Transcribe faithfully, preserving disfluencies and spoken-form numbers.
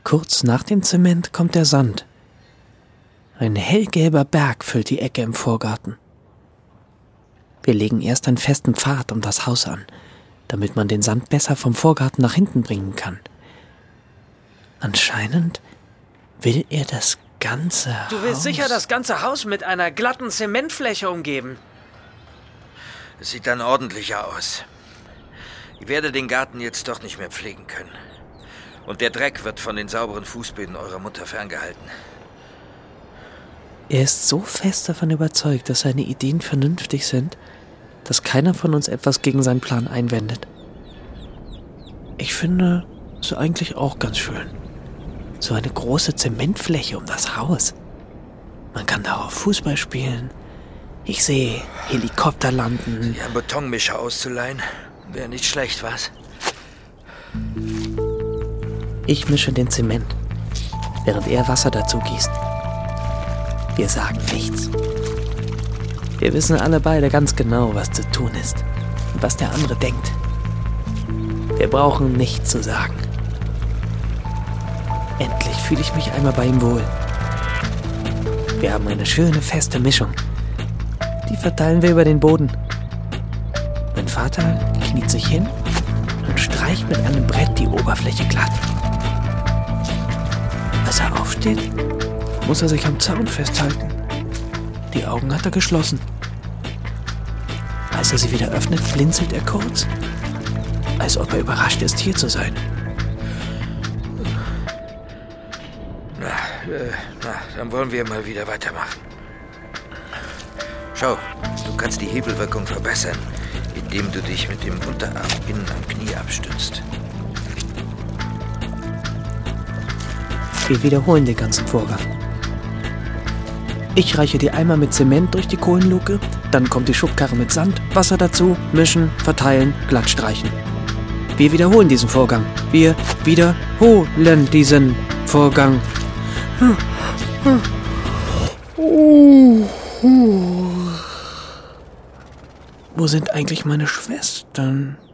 Kurz nach dem Zement kommt der Sand. Ein hellgelber Berg füllt die Ecke im Vorgarten. Wir legen erst einen festen Pfad um das Haus an, damit man den Sand besser vom Vorgarten nach hinten bringen kann. Anscheinend will er das ganze Haus... Du willst sicher das ganze Haus mit einer glatten Zementfläche umgeben. Es sieht dann ordentlicher aus. Ich werde den Garten jetzt doch nicht mehr pflegen können. Und der Dreck wird von den sauberen Fußböden eurer Mutter ferngehalten. Er ist so fest davon überzeugt, dass seine Ideen vernünftig sind, dass keiner von uns etwas gegen seinen Plan einwendet. Ich finde es eigentlich auch ganz schön. So eine große Zementfläche um das Haus. Man kann darauf Fußball spielen. Ich sehe Helikopter landen. Ja, einen Betonmischer auszuleihen, wäre nicht schlecht, was? Ich mische den Zement, während er Wasser dazu gießt. Wir sagen nichts. Wir wissen alle beide ganz genau, was zu tun ist und was der andere denkt. Wir brauchen nichts zu sagen. Endlich fühle ich mich einmal bei ihm wohl. Wir haben eine schöne, feste Mischung. Die verteilen wir über den Boden. Mein Vater kniet sich hin und streicht mit einem Brett die Oberfläche glatt. Als er aufsteht, muss er sich am Zaun festhalten. Die Augen hat er geschlossen. Als er sie wieder öffnet, blinzelt er kurz, als ob er überrascht ist, hier zu sein. Na, äh, na, dann wollen wir mal wieder weitermachen. Schau, du kannst die Hebelwirkung verbessern, indem du dich mit dem Unterarm innen am Knie abstützt. Wir wiederholen den ganzen Vorgang. Ich reiche die Eimer mit Zement durch die Kohlenluke, dann kommt die Schubkarre mit Sand, Wasser dazu, mischen, verteilen, glatt streichen. Wir wiederholen diesen Vorgang. Wir wiederholen diesen Vorgang. Wo sind eigentlich meine Schwestern?